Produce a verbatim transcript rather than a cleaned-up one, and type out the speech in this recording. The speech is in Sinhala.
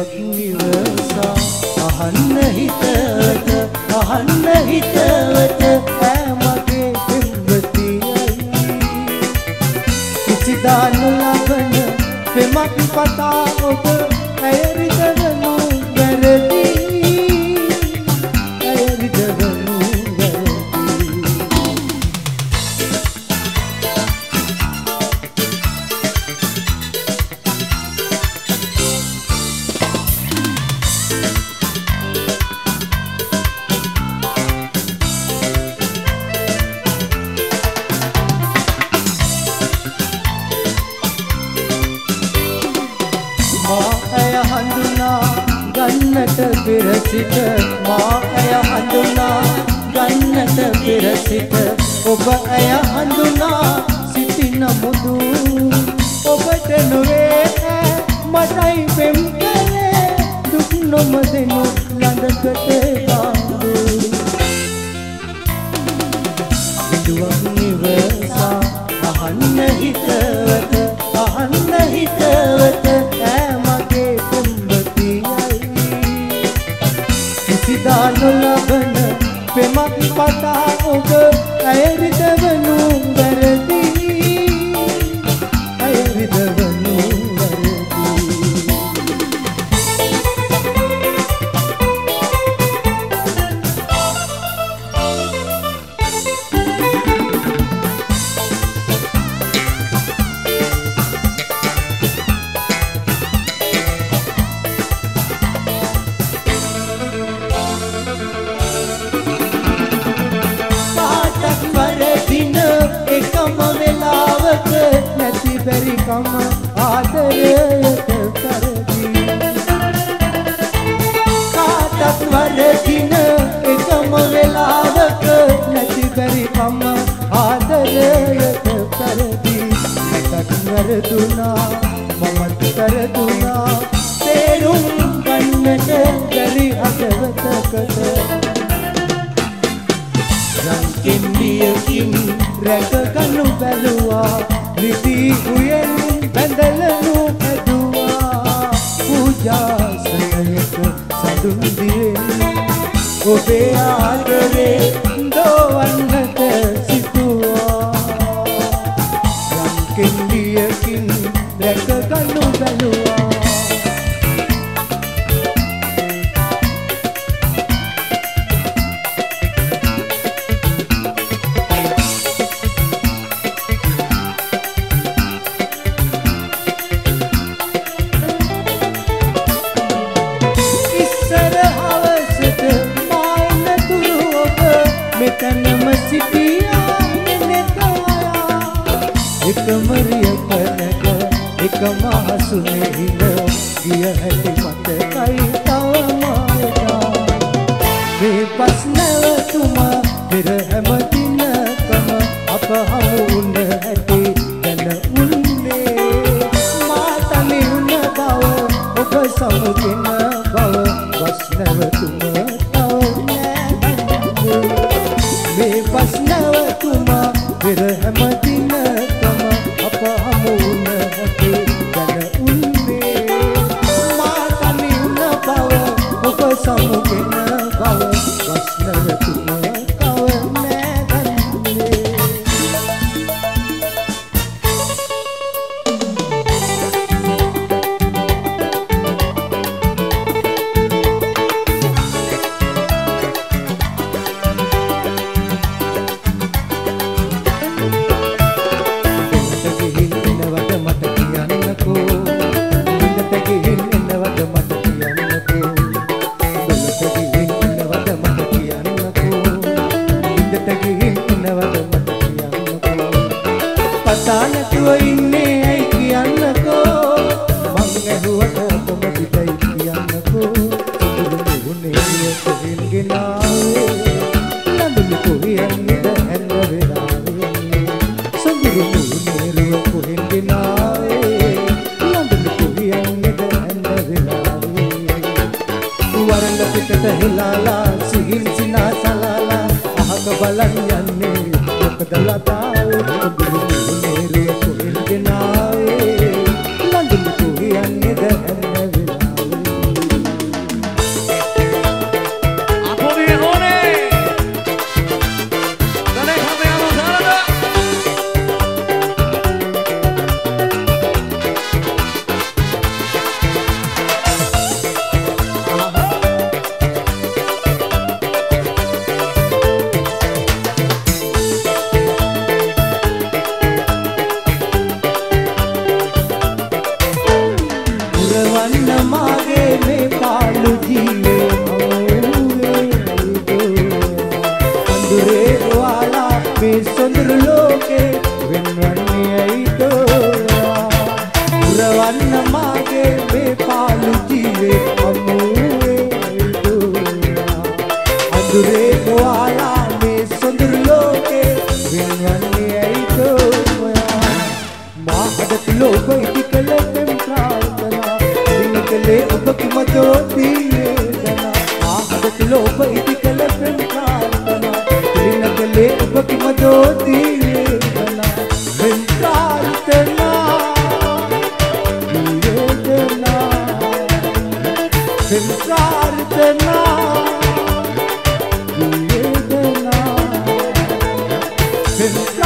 බිඳුවක් නිවසා අහන්න හිතවත අහන්න හිතවත ඈ මගේ පෙම්වතියයි කිසිදා නොලබන පෙමක් පතා ඔබ ඇය රිදවනු වැරදි ඇය රිදවනු ගන්නට පෙර සිට මා ඇය හඳුනා ගන්නට පෙර සිට ඔබ ඇය හඳුනා සිටින මුදු ඔබට නොවේ මටයි පෙම් කලේ දුක් නොමදෙනු ළඟකට බඳු බිඳුවක් නිවසා අහන්න හිතවත අහන්න හිතවත ඈ මගේ සිදා නොලබන පෙමක් පතා ඔබ ඇය රිදවනු වැරදි ඇය රිදවනු එකම වෙලාවක නැති බැරිකම ආදරයට කරදී කාටත් වරදින එකම වෙලාවක නැති බැරිකම ආදරයට කරදී නැතත් වැරදුනා මමත් වැරදුනා තේරුම් ගන්නට බැරි හදවතකට රංකෙන්ඩියකින් රැකගනු බැලුවා රිදී උයෙන් බැඳලනු හැදුවා පූජාසනයක සඳුන්දියෙන් ඔබේ ආදරේ දොවන්නට සිතුවා රංකෙන්ඩියකින් රැකගනු බැලුවා මෙතනම සිටියා නෙතවා එකම රියකනක එකම හසුනේහින ගිය හැටි මතකයි තවමයිතා මේ පස්නවතුමා පෙර හැම දිනකම අප හමු වුණ හැටි දැන උන්නේ මා තනි වුණ බව ඔබ සමුගෙන බව පස්නවතුමා මේ පස්නවතුමා පෙර හැම දිනකම අප හමු වුණ හැටි දැන උන්නේ මා තනි වුණ බව ඔබ සමුගෙන බව පස්නවතුමා පතානතුව ඉන්නේ ඇයි කියන්නකෝ මං ඇහුවට කොම පිටයි කියන්නකෝ සුදුරු මුහුණේ කොහෙන් ගෙනාවේ නඳුනි කොහෙන්ද හැන්න වෙලාවේ සුදුරු මුහුණේ කොහෙන් ගෙනාවේ නඳුනි කොහෙන්ද හැන්න වෙලාවේ වරඳ පිටට හිලාලා සිහින් සිනාසලාලා අහක බලන් යන්නේ මොකද ලතාවේ කොහෙන් ගෙනාවේ නඳුනි කොහෙන්ද හැන්න වෙලාවේ පෙන්වන්නේ ඇයිතෝ ඔයා මාහඩ ලෝක ඉදි කළ පෙම් ප්‍රාර්ථනා දින කලේ ඔබ කිමදෝ දීවේදනා මාහඩ ලෝක ඉදි කළ පෙම් ප්‍රාර්ථනා දින කලේ ඔබ කිමදෝ දීවේදනා පෙම් ප්‍රාර්ථනා දීවේදනා පෙම් ප්‍රාර්ථනා didn't